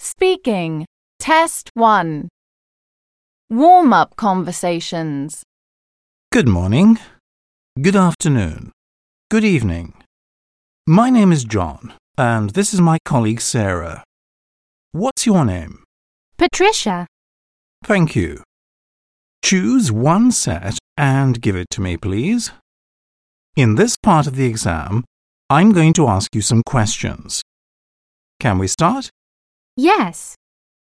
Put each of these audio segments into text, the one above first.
Speaking. Test 1. Warm-up conversations. Good morning. Good afternoon. Good evening. My name is John, and this is my colleague Sarah. What's your name? Patricia. Thank you. Choose one set and give it to me, please. In this part of the exam, I'm going to ask you some questions. Can we start? Yes.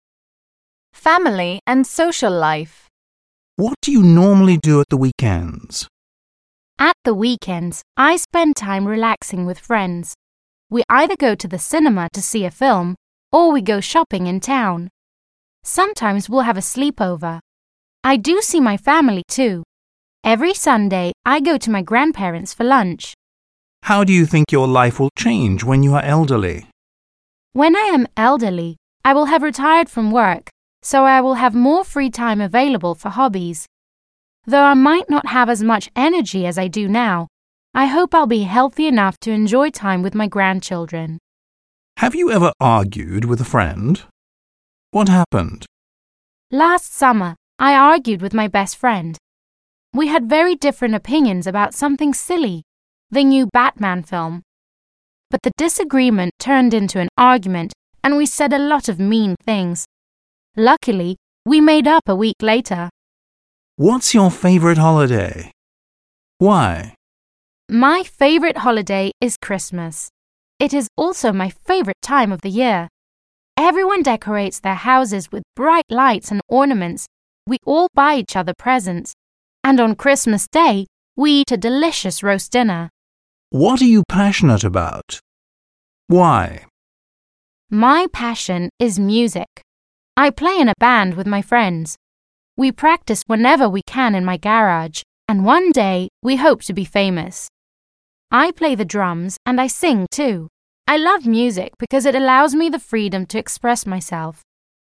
Family and social life. What do you normally do at the weekends? At the weekends, I spend time relaxing with friends. We either go to the cinema to see a film or we go shopping in town. Sometimes we'll have a sleepover. I do see my family too. Every Sunday, I go to my grandparents for lunch. How do you think your life will change when you are elderly? When I am elderly, I will have retired from work, so I will have more free time available for hobbies. Though I might not have as much energy as I do now, I hope I'll be healthy enough to enjoy time with my grandchildren. Have you ever argued with a friend? What happened? Last summer, I argued with my best friend. We had very different opinions about something silly, the new Batman film. But the disagreement turned into an argument and we said a lot of mean things. Luckily, we made up a week later. What's your favorite holiday? Why? My favorite holiday is Christmas. It is also my favorite time of the year. Everyone decorates their houses with bright lights and ornaments. We all buy each other presents. And on Christmas Day, we eat a delicious roast dinner. What are you passionate about? Why? My passion is music. I play in a band with my friends. We practice whenever we can in my garage, and one day we hope to be famous. I play the drums and I sing too. I love music because it allows me the freedom to express myself.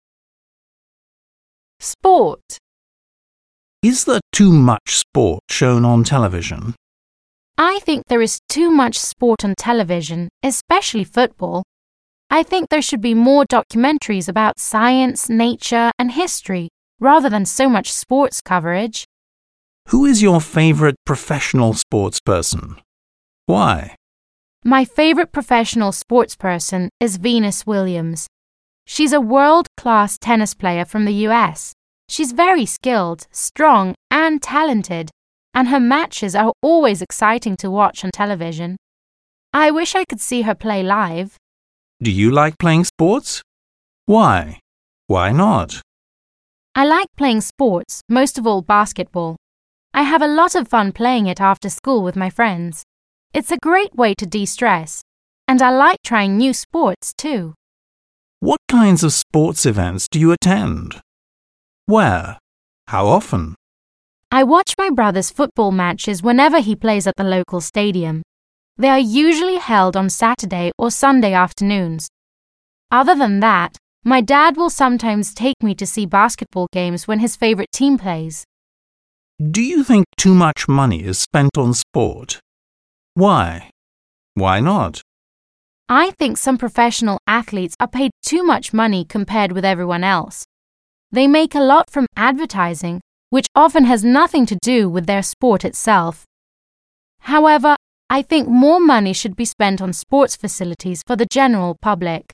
Sport. Is there too much sport shown on television? I think there is too much sport on television, especially football. I think there should be more documentaries about science, nature, and history, rather than so much sports coverage. Who is your favorite professional sportsperson? Why? My favorite professional sportsperson is Venus Williams. She's a world-class tennis player from the US. She's very skilled, strong, and talented, and her matches are always exciting to watch on television. I wish I could see her play live. Do you like playing sports? Why? Why not? I like playing sports, most of all basketball. I have a lot of fun playing it after school with my friends. It's a great way to de-stress, and I like trying new sports too. What kinds of sports events do you attend? Where? How often? I watch my brother's football matches whenever he plays at the local stadium. They are usually held on Saturday or Sunday afternoons. Other than that, my dad will sometimes take me to see basketball games when his favorite team plays. Do you think too much money is spent on sport? Why? Why not? I think some professional athletes are paid too much money compared with everyone else. They make a lot from advertising, which often has nothing to do with their sport itself. However, I think more money should be spent on sports facilities for the general public.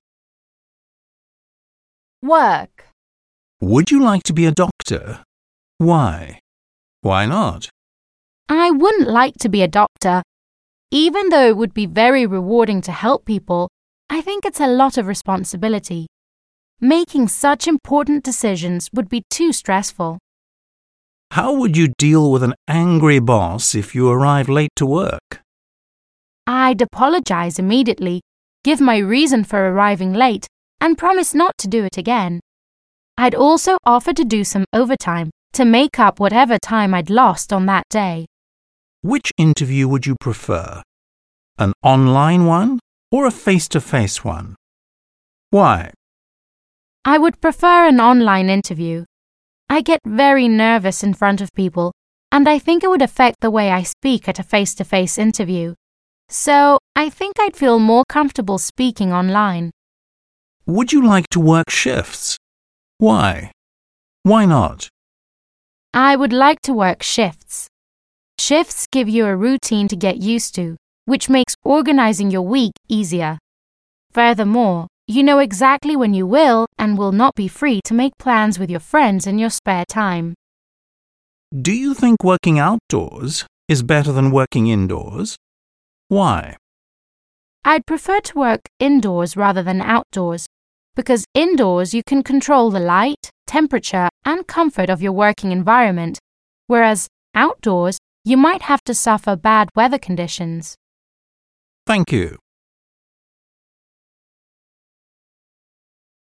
Work. Would you like to be a doctor? Why? Why not? I wouldn't like to be a doctor. Even though it would be very rewarding to help people, I think it's a lot of responsibility. Making such important decisions would be too stressful. How would you deal with an angry boss if you arrive late to work? I'd apologize immediately, give my reason for arriving late, and promise not to do it again. I'd also offer to do some overtime to make up whatever time I'd lost on that day. Which interview would you prefer? An online one or a face-to-face one? Why? I would prefer an online interview. I get very nervous in front of people, and I think it would affect the way I speak at a face-to-face interview. So, I think I'd feel more comfortable speaking online. Would you like to work shifts? Why? Why not? I would like to work shifts. Shifts give you a routine to get used to, which makes organizing your week easier. Furthermore, you know exactly when you will and will not be free to make plans with your friends in your spare time. Do you think working outdoors is better than working indoors? Why? I'd prefer to work indoors rather than outdoors, because indoors you can control the light, temperature, and comfort of your working environment, whereas outdoors you might have to suffer bad weather conditions. Thank you.